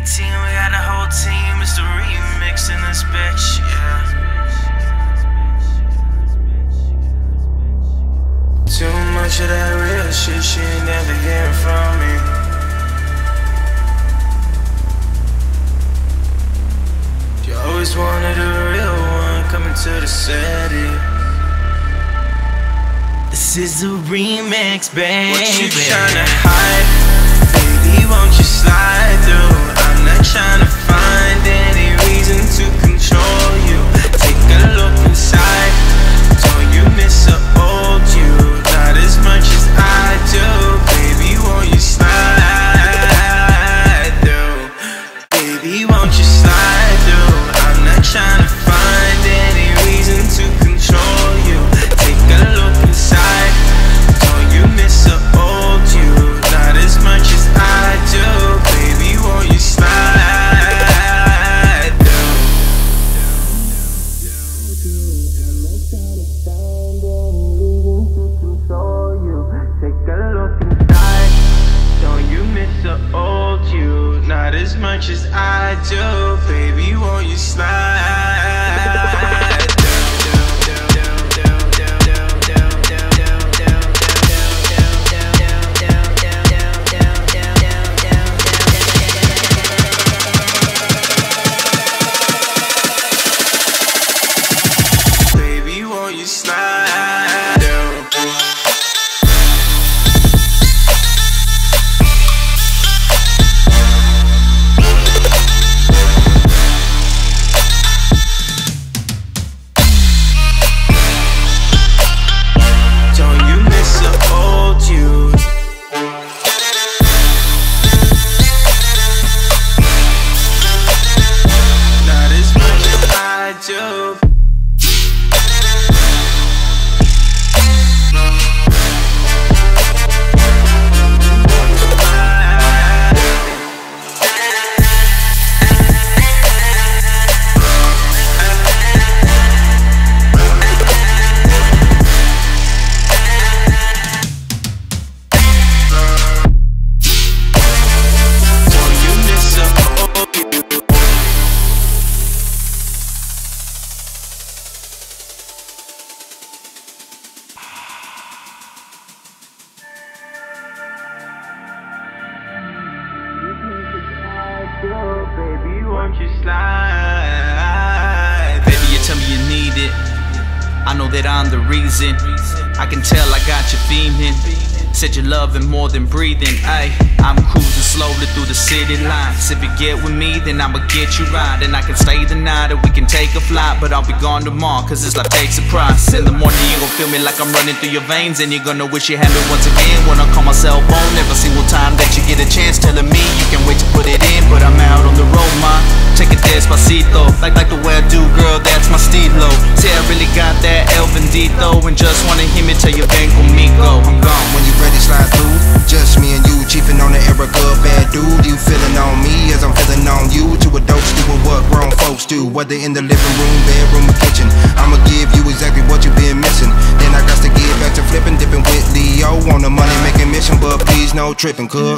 team, we got a whole team. It's the remix in this bitch, yeah. Too much of that real shit, she ain't never hearing from me. You always wanted a real one coming to the city. This is the remix, baby. What you tryna hide? Baby, won't you slide through? I'm not tryna find any reason to control you. Take a look inside. Don't you miss an old you? Not as much as I do. Baby, won't you slide through? Baby, won't you slide through? I'm not tryna find any reason to control you. Take a look inside. Don't you miss an old you? Not as much as I do. Baby, won't you slide through? Take a look inside. Don't you miss an old you? Not as much as I do. Baby, won't you slide? Baby, won't you slide down? Don't you miss an old you? Not as much as I do. Baby, won't you slide? Baby, you tell me you need it. I know that I'm the reason. I can tell I got you feeling. Said you're loving more than breathing. Ay, I'm cruising slowly through the city lights. If you get with me, then I'ma get you right. And I can stay the night or we can take a flight. But I'll be gone tomorrow, cause it's like big surprise. In the morning you gon' feel me like I'm running through your veins. And you're gonna wish you had me once again. When I call my cell phone, every single time that you get a chance, telling me you can wait to put it in. But I'm out on the road, ma. Take it despacito, like the way I do, girl, that's my estilo. Say I really got that El Bendito, and just wanna hear me tell you ven conmigo. I'm gone. When you ready, slide through. Just me and you, chiefin' on the Erica, bad dude. You feelin' on me as I'm feelin' on you. To a dose, doing what grown folks do. Whether in the living room, bedroom, or kitchen, I'ma give you exactly what you've been missing. Then I got to get back to flipping, dipping with Leo on the money making mission, but please no tripping, cuz.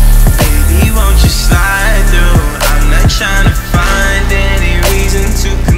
Baby, won't you slide through? I'm not tryna find any reason to